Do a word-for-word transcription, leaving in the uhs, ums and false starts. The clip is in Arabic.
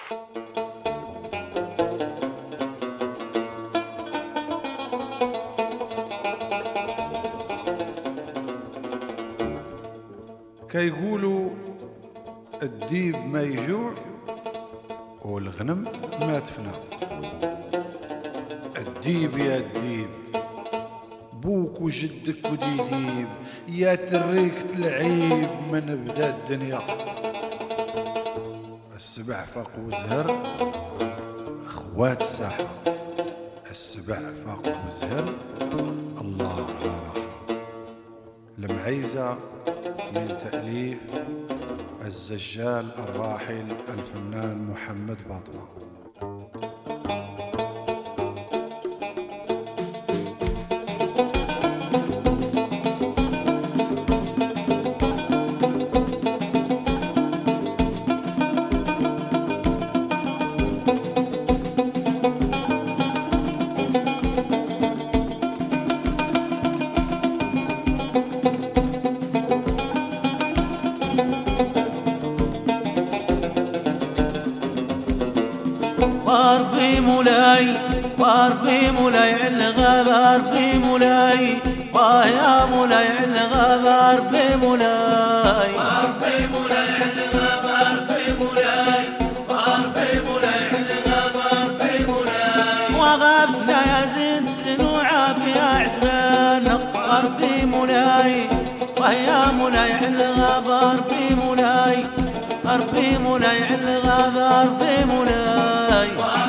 كيقولوا الديب ما يجوع والغنم ما تفنى. الديب يا الديب بوك وجدك وديديب، يا تريك تلعيب من بدا الدنيا. السبع فاق وزهر اخوات الساحة، السبع فاق وزهر الله على راحة. المعيزة من تأليف الزجال الراحل الفنان محمد باطمة. واربي مولاي واربي مولاي الغاب اربي مولاي، ويا مولاي الغاب اربي مولاي، واربي مولاي الغاب اربي مولاي، واربي مولاي الغاب اربي مولاي. وغابتنا يا زين سنوعة في عزمان اربي مولاي، ويا مولاي الغاب اربي مولاي، اربي مولاي الغاب اربي مولاي.